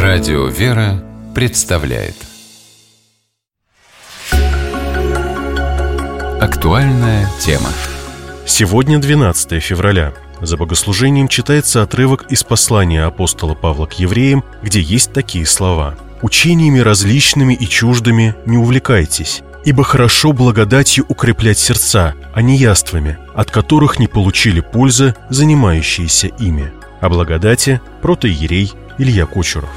Радио «Вера» представляет актуальная тема. Сегодня 12 февраля. За богослужением читается отрывок из послания апостола Павла к евреям, где есть такие слова: «Учениями различными и чуждыми не увлекайтесь, ибо хорошо благодатью укреплять сердца, а не яствами, от которых не получили пользы занимающиеся ими». О благодати протоиерей Илья Кочуров.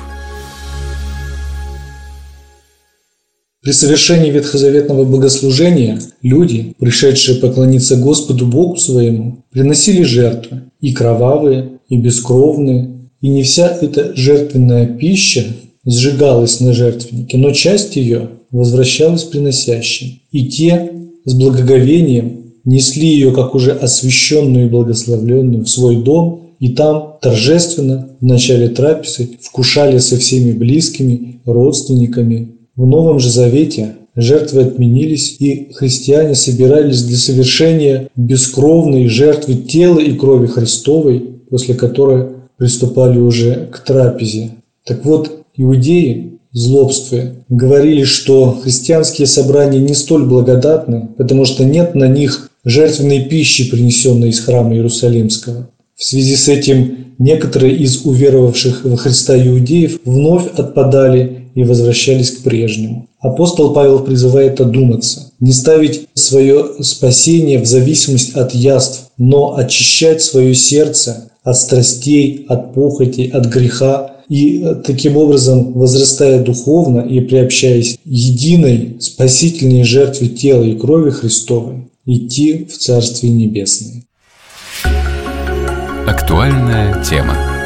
При совершении ветхозаветного богослужения люди, пришедшие поклониться Господу Богу своему, приносили жертвы, и кровавые, и бескровные, и не вся эта жертвенная пища сжигалась на жертвеннике, но часть ее возвращалась приносящим, и те с благоговением несли ее, как уже освященную и благословленную, в свой дом, и там торжественно в начале трапезы вкушали со всеми близкими, родственниками. В Новом же Завете жертвы отменились, и христиане собирались для совершения бескровной жертвы тела и крови Христовой, после которой приступали уже к трапезе. Так вот, иудеи, злобствуя, говорили, что христианские собрания не столь благодатны, потому что нет на них жертвенной пищи, принесенной из храма Иерусалимского. В связи с этим некоторые из уверовавших во Христа иудеев вновь отпадали и возвращались к прежнему. Апостол Павел призывает одуматься, не ставить свое спасение в зависимость от яств, но очищать свое сердце от страстей, от похотей, от греха, и таким образом, возрастая духовно и приобщаясь к единой спасительной жертве тела и крови Христовой, идти в Царствие Небесное. Актуальная тема.